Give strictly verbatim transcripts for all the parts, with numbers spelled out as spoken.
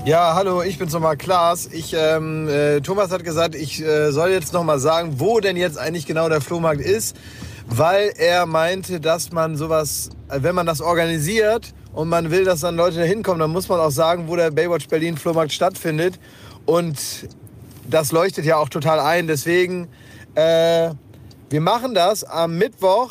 Ja, hallo, ich bin's nochmal, Klaas. Ich, ähm, äh, Thomas hat gesagt, ich äh, soll jetzt nochmal sagen, wo denn jetzt eigentlich genau der Flohmarkt ist, weil er meinte, dass man sowas, wenn man das organisiert und man will, dass dann Leute da hinkommen, dann muss man auch sagen, wo der Baywatch Berlin Flohmarkt stattfindet. Und das leuchtet ja auch total ein. Deswegen, äh, wir machen das am Mittwoch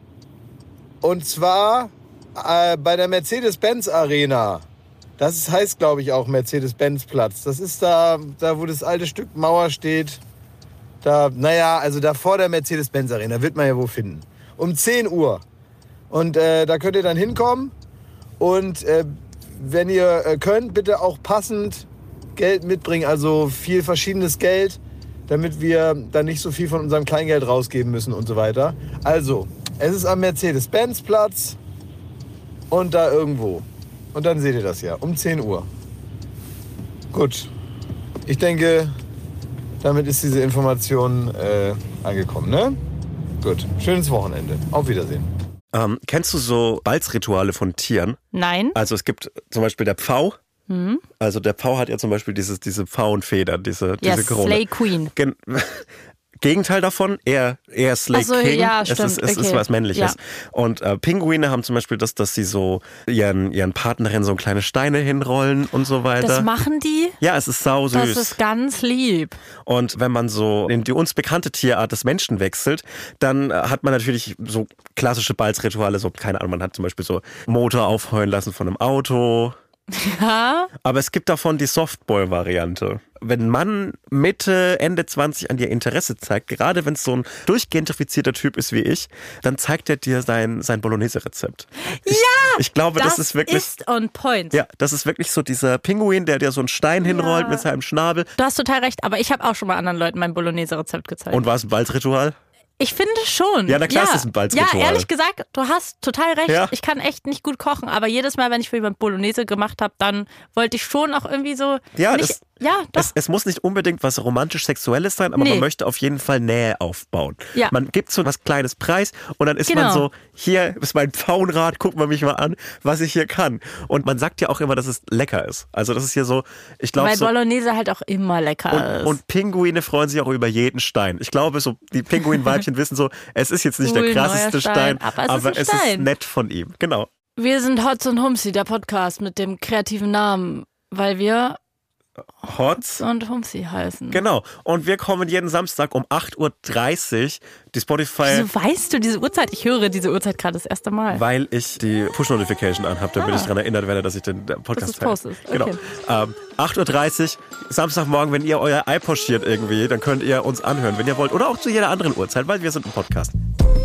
und zwar äh, bei der Mercedes-Benz Arena. Das heißt, glaube ich, auch Mercedes-Benz-Platz. Das ist da, da, wo das alte Stück Mauer steht. Da, naja, also da vor der Mercedes-Benz-Arena. Wird man ja wo finden. Um zehn Uhr. Und äh, da könnt ihr dann hinkommen. Und äh, wenn ihr äh, könnt, bitte auch passend Geld mitbringen. Also viel verschiedenes Geld, damit wir dann nicht so viel von unserem Kleingeld rausgeben müssen und so weiter. Also, es ist am Mercedes-Benz-Platz und da irgendwo. Und dann seht ihr das ja, um zehn Uhr. Gut, ich denke, damit ist diese Information äh, angekommen, ne? Gut, schönes Wochenende. Auf Wiedersehen. Ähm, kennst du so Balzrituale von Tieren? Nein. Also es gibt zum Beispiel der Pfau. Mhm. Also der Pfau hat ja zum Beispiel dieses, diese Pfauenfedern, diese, ja, diese Krone. Slay Queen. Gen- Gegenteil davon, eher, eher Slay so, King. Ja, es stimmt. ist, es okay. ist was Männliches. Ja. Und äh, Pinguine haben zum Beispiel das, dass sie so ihren, ihren Partnerinnen so kleine Steine hinrollen und so weiter. Das machen die? Ja, es ist sau süß. Das ist ganz lieb. Und wenn man so in die uns bekannte Tierart des Menschen wechselt, dann hat man natürlich so klassische Balzrituale, so, keine Ahnung, man hat zum Beispiel so Motor aufheulen lassen von einem Auto. Ja. Aber es gibt davon die Softball-Variante. Wenn ein Mann Mitte, Ende zwanzig an dir Interesse zeigt, gerade wenn es so ein durchgentrifizierter Typ ist wie ich, dann zeigt er dir sein, sein Bolognese-Rezept. Ich, ja! Ich glaube, das, das ist wirklich... ist on point. Ja, das ist wirklich so dieser Pinguin, der dir so einen Stein hinrollt ja. mit seinem Schnabel. Du hast total recht, aber ich habe auch schon mal anderen Leuten mein Bolognese-Rezept gezeigt. Und war es ein Balzritual? Ich finde schon. Ja, na klar, ja. ist das ein Balzritual. Ja, ehrlich gesagt, du hast total recht. Ja. Ich kann echt nicht gut kochen, aber jedes Mal, wenn ich für jemand Bolognese gemacht habe, dann wollte ich schon auch irgendwie so... Ja, nicht, das, ja doch. Es, es muss nicht unbedingt was romantisch-sexuelles sein, aber Nee. man möchte auf jeden Fall Nähe aufbauen. Ja. Man gibt so was Kleines Preis und dann ist Genau. man so, hier ist mein Pfauenrad, guck mal mich mal an, was ich hier kann. Und man sagt ja auch immer, dass es lecker ist. Also das ist hier so, ich glaube Weil so... Bolognese halt auch immer lecker Und, ist. und Pinguine freuen sich auch über jeden Stein. Ich glaube, so die Pinguinweibchen wissen so, es ist jetzt nicht Cool, der krasseste neuer Stein, Stein, aber es ist aber ein es Stein. ist nett von ihm. Genau. Wir sind Hotz und Humsi, der Podcast mit dem kreativen Namen, weil wir Hotz und Humsi heißen. Genau. Und wir kommen jeden Samstag um acht Uhr dreißig. Die Spotify... Wieso weißt du diese Uhrzeit? Ich höre diese Uhrzeit gerade das erste Mal. Weil ich die Push-Notification anhabe, damit Ah. ich daran erinnert werde, dass ich den Podcast Dass du es postest. Okay. Genau. Ähm, acht Uhr dreißig, Samstagmorgen, wenn ihr euer Ei pochiert irgendwie, dann könnt ihr uns anhören, wenn ihr wollt. Oder auch zu jeder anderen Uhrzeit, weil wir sind ein Podcast.